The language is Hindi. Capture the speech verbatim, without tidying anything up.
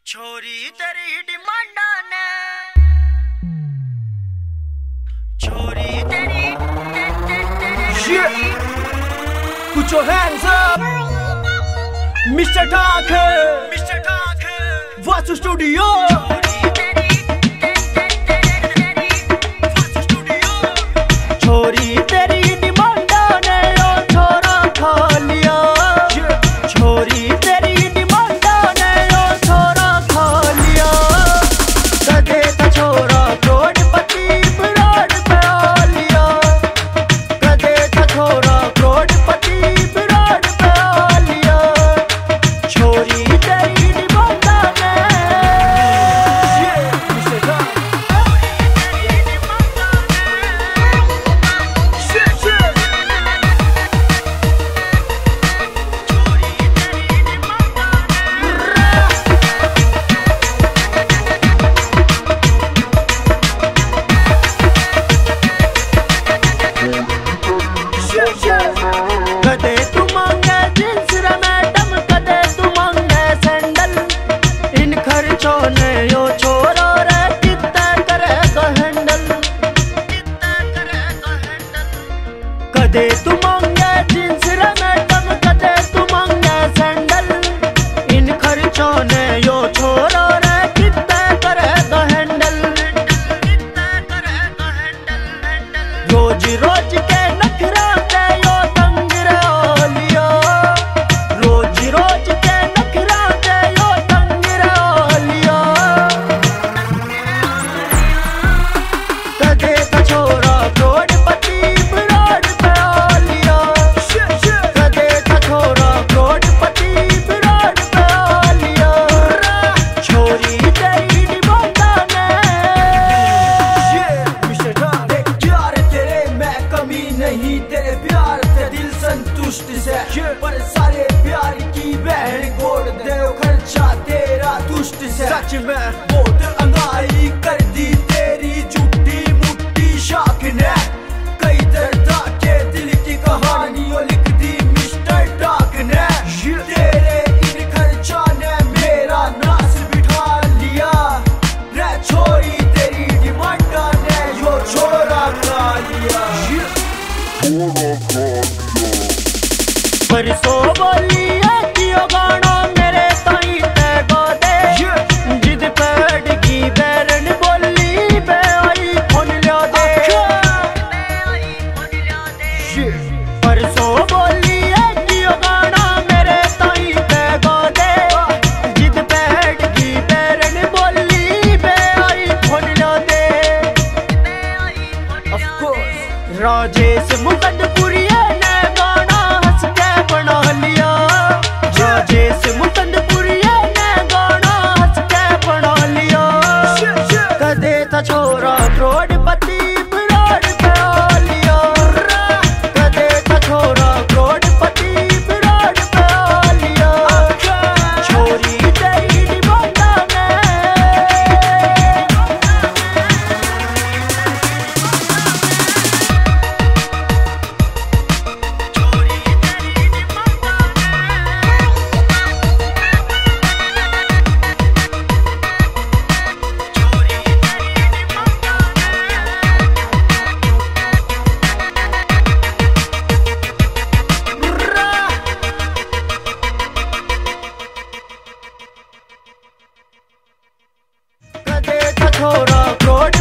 छोरी तेरी डिमांडा ने छोरी तेरी Shit! Put your hands up! Mister Talker! Mister Thakar Vasu Studio! छोरी तेरी डिमांडा ने ओ छोरा खा लिया छोरी तेरी डिमांडा ने ओ छोरा खा लिया कदे का छोरा करोड़पति विराट पे आ लिया कदे का छोरा करोड़पति विराट पे आ लिया छोरी तेरी डिमांडा ने कदे तू मांगे जींस रे मैडम कदे तू मांगे सैंडल इन खर्चों ने यो छोरा रे कितना करेगा हैंडल कदे तू मांगे जींस रे मैडम कदे तू मांगे सैंडल इन खर्चों ने यो छोरा रे कितना करेगा हैंडल रोज रोज के नखरा ते यो तंग रे लिया रोज रोज के नखरा ते यो तंग रे लिया कदे का छोरा करोड़पति विराट पे आ लिया कदे का छोरा करोड़पति विराट पे आ लिया छोरी तेरी डिमांडा ने प्यार तेरे मैं कमी नहीं तेरे प्यार से दिल संतुष्ट से पर सारे प्यार की बहन गोड़ दे खर्चा तेरा तुष्ट से सच में बहुत अंगाई कर दी तेरी झूठी मुट्ठी शाख ने कई दर्दा के दिल की कहानियों लिख दी मिस्टर डाक ने तेरे इन खर्चा ने मेरा नाश बिठा लिया रे छोरी तेरी डिमांडा ने यो छोरा खा लिया परसों बोली है कियो गाना मेरे ताई ते गा दे जिद पेड़ की बैरन बोली बे आई फोन ला दे परसों बोली है कियो गाना मेरे ताई ते गा दे जिद पेड़ की बैरन बोली बे आई फोन ला दे Of course राजेश मुकंदपुरिया ने गाना हंस के बना लिया राजेश मुकंदपुरिया ने गाना हंस के बना लिया कदे था छोरा करोड़पति विराट पे आ लिया कदे था छोरा करोड़पति विराट पे आ लिया छोरी तेरी डिमांडा ने कदे था छोरा करोड़